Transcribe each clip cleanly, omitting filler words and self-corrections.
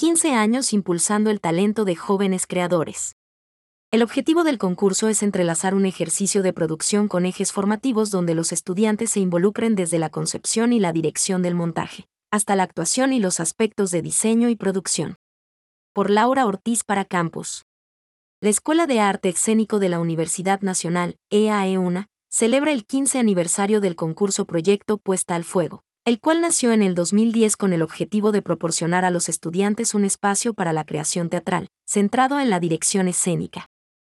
15 años impulsando el talento de jóvenes creadores. El objetivo del concurso es entrelazar un ejercicio de producción con ejes formativos donde los estudiantes se involucren desde la concepción y la dirección del montaje, hasta la actuación y los aspectos de diseño y producción. Por Laura Ortiz para Campus. La Escuela de Arte Escénico de la Universidad Nacional, EAE-UNA, celebra el 15 aniversario del concurso Proyecto Puesta al Fuego, el cual nació en el 2010 con el objetivo de proporcionar a los estudiantes un espacio para la creación teatral, centrado en la dirección escénica.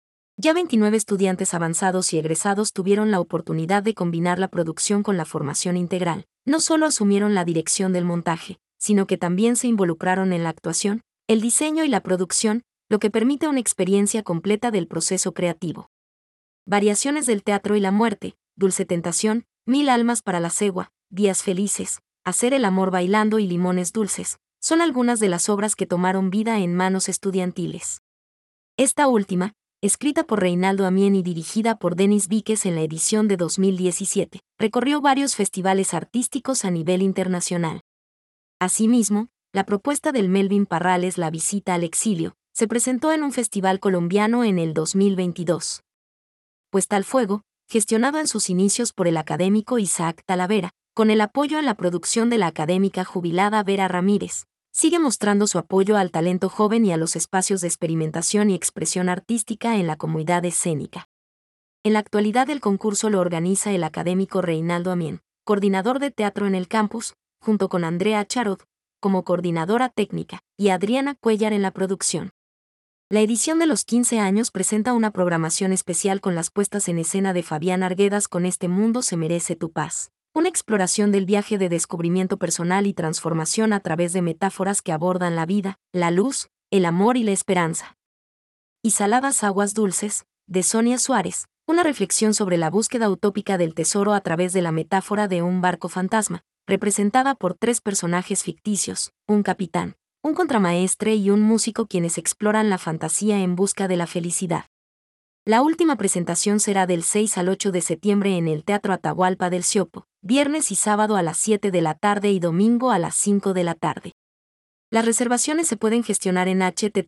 Ya 29 estudiantes avanzados y egresados tuvieron la oportunidad de combinar la producción con la formación integral. No solo asumieron la dirección del montaje, sino que también se involucraron en la actuación, el diseño y la producción, lo que permite una experiencia completa del proceso creativo. Variaciones del teatro y la muerte, Dulce Tentación, 1000 almas para la cegua, Días felices, Hacer el amor bailando y Limones dulces, son algunas de las obras que tomaron vida en manos estudiantiles. Esta última, escrita por Reinaldo Amien y dirigida por Denis Víquez en la edición de 2017, recorrió varios festivales artísticos a nivel internacional. Asimismo, la propuesta del Melvin Parrales La visita al exilio, se presentó en un festival colombiano en el 2022. Puesta al Fuego, gestionado en sus inicios por el académico Isaac Talavera, con el apoyo en la producción de la académica jubilada Vera Ramírez, sigue mostrando su apoyo al talento joven y a los espacios de experimentación y expresión artística en la comunidad escénica. En la actualidad el concurso lo organiza el académico Reinaldo Amien, coordinador de teatro en el campus, junto con Andrea Charot, como coordinadora técnica, y Adriana Cuellar en la producción. La edición de los 15 años presenta una programación especial con las puestas en escena de Fabián Arguedas con Este mundo se merece tu paz. Una exploración del viaje de descubrimiento personal y transformación a través de metáforas que abordan la vida, la luz, el amor y la esperanza. Y Saladas aguas dulces, de Sonia Suárez, una reflexión sobre la búsqueda utópica del tesoro a través de la metáfora de un barco fantasma, representada por 3 personajes ficticios, un capitán, un contramaestre y un músico quienes exploran la fantasía en busca de la felicidad. La última presentación será del 6 al 8 de septiembre en el Teatro Atahualpa del Siopo, viernes y sábado a las 7 de la tarde y domingo a las 5 de la tarde. Las reservaciones se pueden gestionar en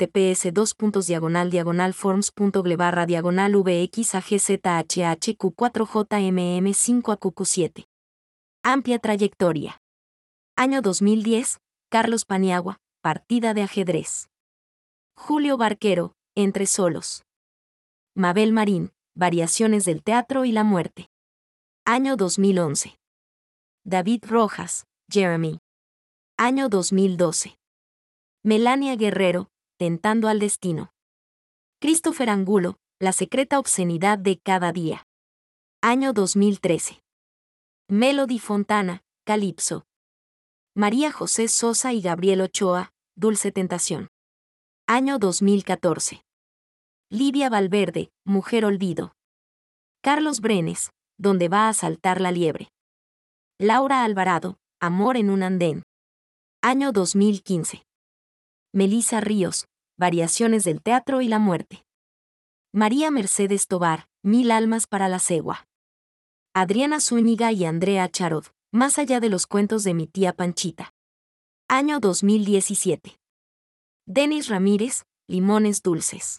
https://forms.gle/vxagzhq4jmm5aqq7. Amplia trayectoria. Año 2010, Carlos Paniagua, Partida de ajedrez. Julio Barquero, Entre solos. Mabel Marín, Variaciones del teatro y la muerte. Año 2011. David Rojas, Jeremy. Año 2012. Melania Guerrero, Tentando al destino. Christopher Angulo, La secreta obscenidad de cada día. Año 2013. Melody Fontana, Calipso. María José Sosa y Gabriel Ochoa, Dulce Tentación. Año 2014. Livia Valverde, Mujer Olvido. Carlos Brenes, Donde va a saltar la liebre. Laura Alvarado, Amor en un andén. Año 2015. Melissa Ríos, Variaciones del teatro y la muerte. María Mercedes Tobar, 1000 almas para la cegua. Adriana Zúñiga y Andrea Charot, Más allá de los cuentos de mi tía Panchita. Año 2017. Denis Ramírez, Limones dulces.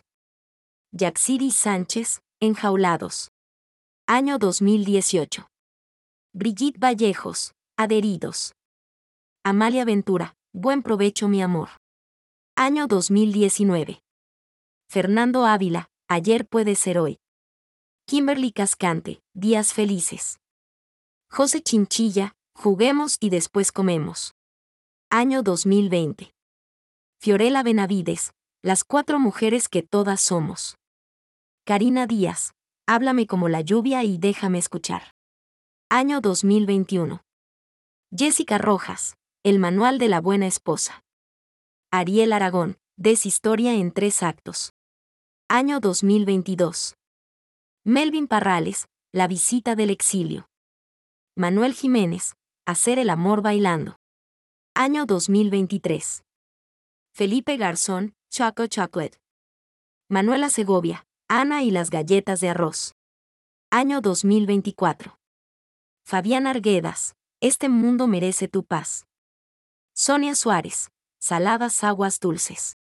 Yaxiri Sánchez, Enjaulados. Año 2018. Brigitte Vallejos, Adheridos. Amalia Ventura, Buen provecho mi amor. Año 2019. Fernando Ávila, Ayer puede ser hoy. Kimberly Cascante, Días felices. José Chinchilla, Juguemos y después comemos. Año 2020. Fiorella Benavides, Las 4 mujeres que todas somos. Karina Díaz, Háblame como la lluvia y déjame escuchar. Año 2021. Jessica Rojas, El manual de la buena esposa. Ariel Aragón, Deshistoria en 3 actos. Año 2022. Melvin Parrales, La visita del exilio. Manuel Jiménez, Hacer el amor bailando. Año 2023. Felipe Garzón, Choco Chocolate. Manuela Segovia, Ana y las galletas de arroz. Año 2024. Fabián Arguedas, Este mundo merece tu paz. Sonia Suárez, saladas, aguas dulces.